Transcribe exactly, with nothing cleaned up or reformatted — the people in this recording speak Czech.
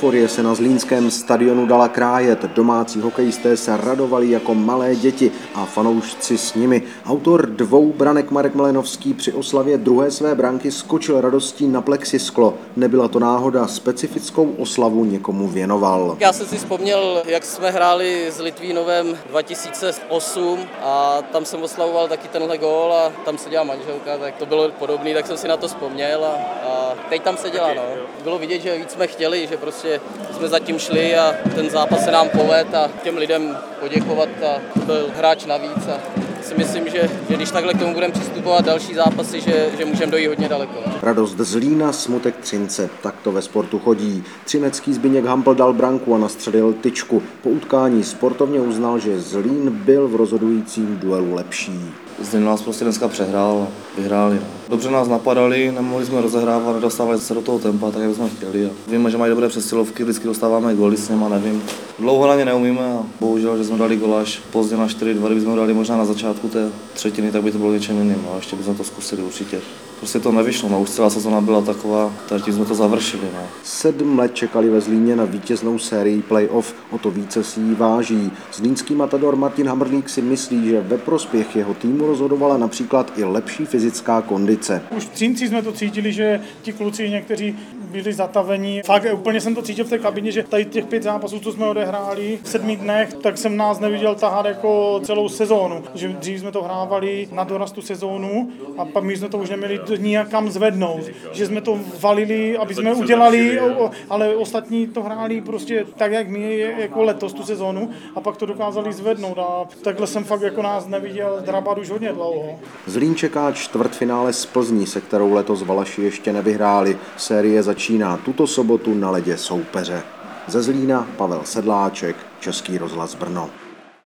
Euforie se na zlínském stadionu dala krájet, domácí hokejisté se radovali jako malé děti a fanoušci s nimi. Autor dvou branek Marek Malenovský při oslavě druhé své branky skočil radostí na plexisklo. Nebyla to náhoda, specifickou oslavu někomu věnoval. Já jsem si vzpomněl, jak jsme hráli s Litvínovem dva tisíce osm a tam jsem oslavoval taky tenhle gól a tam seděla manželka, tak to bylo podobné, tak jsem si na to vzpomněl a, a teď tam seděla. No. Bylo vidět, že víc jsme chtěli, že prostě jsme zatím šli a ten zápas se nám povedl a těm lidem poděkovat a to byl hráč navíc a si myslím, že, že když takhle k tomu budeme přistupovat další zápasy, že, že můžeme dojít hodně daleko. Radost Zlína, smutek Třince, tak to ve sportu chodí. Třinecký Zbyněk Hampl dal branku a nastřelil tyčku. Po utkání sportovně uznal, že Zlín byl v rozhodujícím duelu lepší. Zlín nás prostě dneska přehrál, vyhráli. Dobře nás napadali, nemohli jsme rozehrávat, nedostávali se do toho tempa, tak jak jsme chtěli. A víme, že mají dobré přesilovky, vždycky dostáváme góly s nima, nevím. Dlouho na ně neumíme a bohužel, že jsme dali gól až pozdě na čtyři dva, kdybychom dali možná na začátku té třetiny, tak by to bylo něčem jiným a ještě bychom to zkusili určitě. Prostě to nevyšlo, no, už celá sezona byla taková, tak tím jsme to završili. No. Sedm let čekali ve Zlíně na vítěznou sérii playoff, o to více si jí váží. Zlínský matador Martin Hamrlík si myslí, že ve prospěch jeho týmu rozhodovala například i lepší fyzická kondice. Už v Třinci jsme to cítili, že ti kluci někteří byli zatavení. Fakt úplně jsem to cítil v té kabině, že tady těch pět zápasů, co jsme odehráli v sedmi dnech, tak jsem nás neviděl tahat jako celou sezónu. Že dřív jsme to hrávali na dorastu sezónu a pak my jsme to už neměli nijak kam zvednout. Že jsme to valili, aby jsme udělali, ale ostatní to hráli prostě tak, jak my jako letos tu sezónu a pak to dokázali zvednout a takhle jsem fakt jako nás neviděl drabat už hodně dlouho. Zlín čeká čtvrtfinále z Plzní, se kterou letos Valaši ještě nevyhráli. Série začíná tuto sobotu na ledě soupeře. Ze Zlína Pavel Sedláček, Český rozhlas Brno.